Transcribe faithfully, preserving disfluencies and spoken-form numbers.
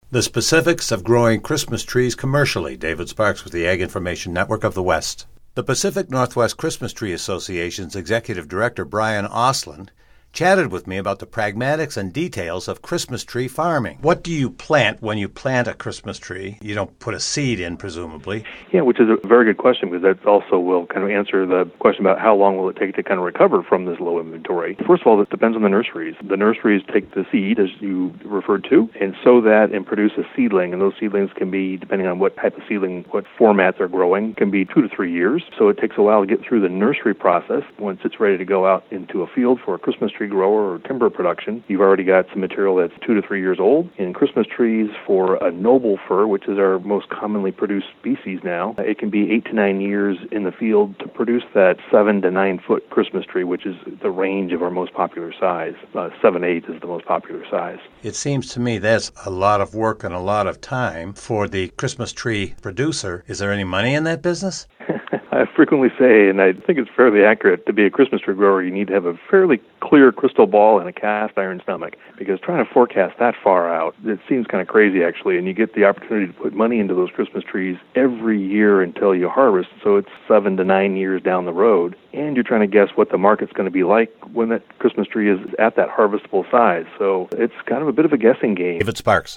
The specifics of growing Christmas trees commercially. David Sparks with the Ag Information Network of the West. The Pacific Northwest Christmas Tree Association's Executive Director, Brian Osland, chatted with me about the pragmatics and details of Christmas tree farming. What do you plant when you plant a Christmas tree? You don't put a seed in, presumably. Yeah, which is a very good question, because that also will kind of answer the question about how long will it take to kind of recover from this low inventory. First of all, it depends on the nurseries. The nurseries take the seed, as you referred to, and sow that and produce a seedling. And those seedlings can be, depending on what type of seedling, what format they're growing, can be two to three years. So it takes a while to get through the nursery process. Once it's ready to go out into a field for a Christmas tree grower or timber production, you've already got some material that's two to three years old. In Christmas trees for a noble fir, which is our most commonly produced species now, it can be eight to nine years in the field to produce that seven to nine foot Christmas tree, which is the range of our most popular size. Uh, seven, eight is the most popular size. It seems to me that's a lot of work and a lot of time for the Christmas tree producer. Is there any money in that business? I frequently say, and I think it's fairly accurate, to be a Christmas tree grower, you need to have a fairly clear crystal ball and a cast iron stomach, because trying to forecast that far out, it seems kind of crazy, actually, and you get the opportunity to put money into those Christmas trees every year until you harvest, so it's seven to nine years down the road, and you're trying to guess what the market's going to be like when that Christmas tree is at that harvestable size, so it's kind of a bit of a guessing game. David Sparks.